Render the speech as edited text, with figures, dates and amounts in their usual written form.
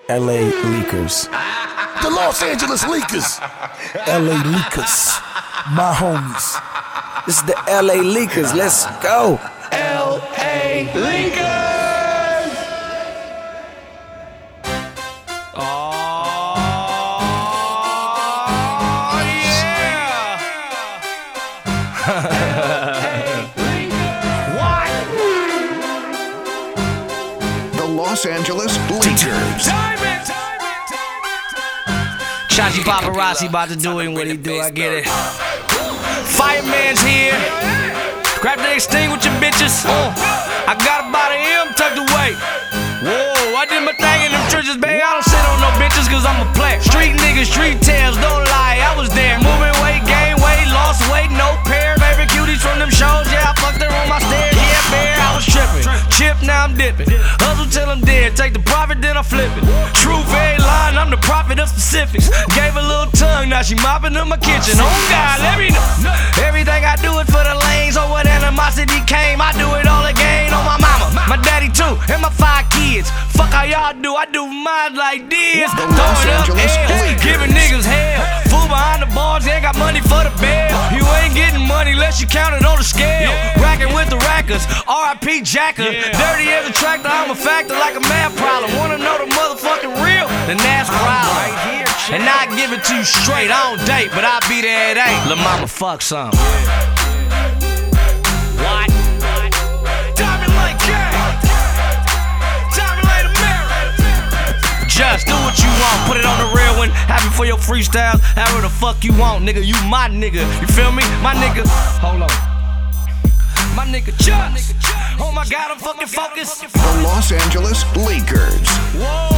LA Leakers. The Los Angeles Leakers. LA Leakers. My homies. This is the LA Leakers. Let's go. LA Leakers. Los Angeles Leakers. Chachi Paparazzi about to do him what he do, I get it. Fireman's here. Grab the extinguisher, bitches. I got about an M tucked away. Whoa, I did my thing in them churches, baby. I don't sit on no bitches cause I'm a player. Street niggas, street tales, don't lie, I was there. Moving weight, gain weight, lost weight, no pair. Favorite cuties from them shows, yeah, I fucked her on my stairs. Yeah, bear, I was tripping. Chip, now I'm dipping. Hustle till I'm dead, take the profit, then I flip it. True, very line, I'm the prophet of specifics. Gave a little tongue, now she mopping up my kitchen. Oh God, let me know. Everything I do it for the lanes, or what animosity came. I do it all again on my mama, my daddy too, and my 5 kids. Fuck how y'all do, I do mine like this. The Los Angeles Leakers. Giving niggas hell. Fool behind the bars, ain't got money for the bail. You ain't getting money unless you count it on the scale. Racking with the rackers, R.I.P. Jacker. Dirty as a tractor, I'm a factor like a math problem. Wanna know the motherfucking real? Then that's problem. And I give it to you straight, I don't date, but I be there at 8. Lil' mama fuck some. What? Diamond Lake Gang. Diamond Lake America. Just do what you want, put it on the real one. Have it for your freestyles, however the fuck you want, nigga. You my nigga, you feel me? My nigga, hold on. My nigga Just. Oh my God, I'm fucking focused. The Los Angeles Leakers. Whoa.